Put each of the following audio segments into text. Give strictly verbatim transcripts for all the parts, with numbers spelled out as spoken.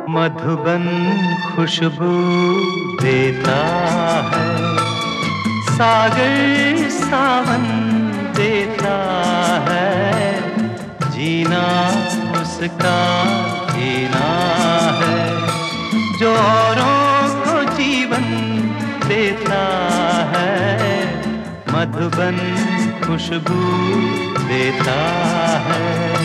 मधुबन खुशबू देता है, सागर सावन देता है, जीना उसका जीना है, जो औरों को जीवन देता है, मधुबन खुशबू देता है।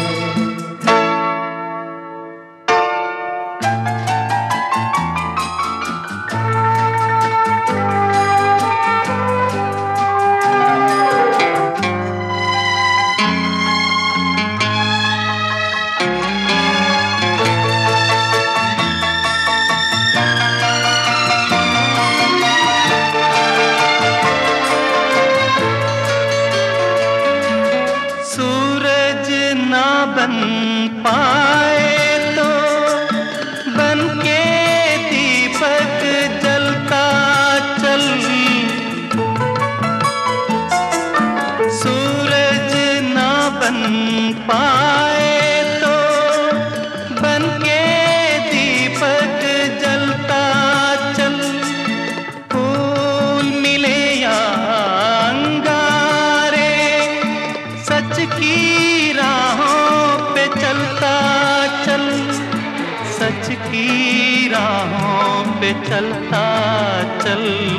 बन पाए तो बन के दीपक जलता चल, सूरज ना बन पाए तो बन के दीपक जलता चल, फूल मिले या अंगारे सच की चलता चल, सच की राहों पे चलता चल,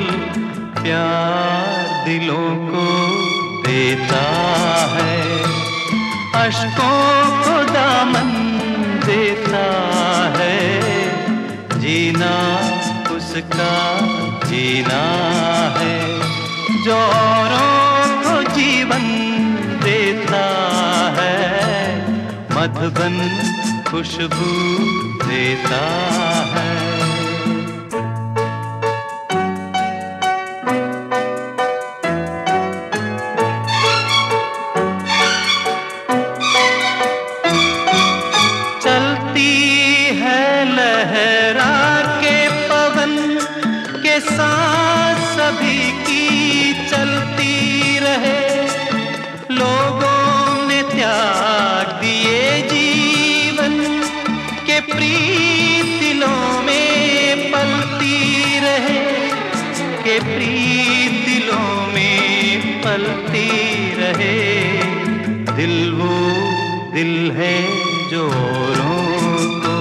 प्यार दिलों को देता है, अश्कों को दामन देता है, जीना उसका जीना है, जो औरों को जीवन देता है, मधुबन खुशबू देता है। चलती है लहरा के पवन के साथ सभी की चलती रहे, लोगों ने त्याग दिए जीवन के प्रीत दिलों में पलती रहे, के प्रीत दिलों में पलती रहे, दिल वो दिल है जो औरों को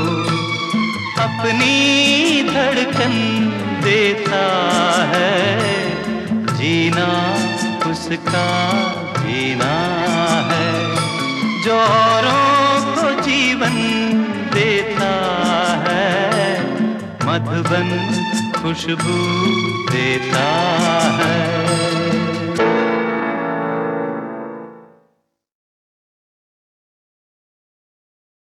अपनी धड़कन देता है, जीना उसका जीना है, जो औरों को जीवन देता है, मधुबन खुशबू देता है।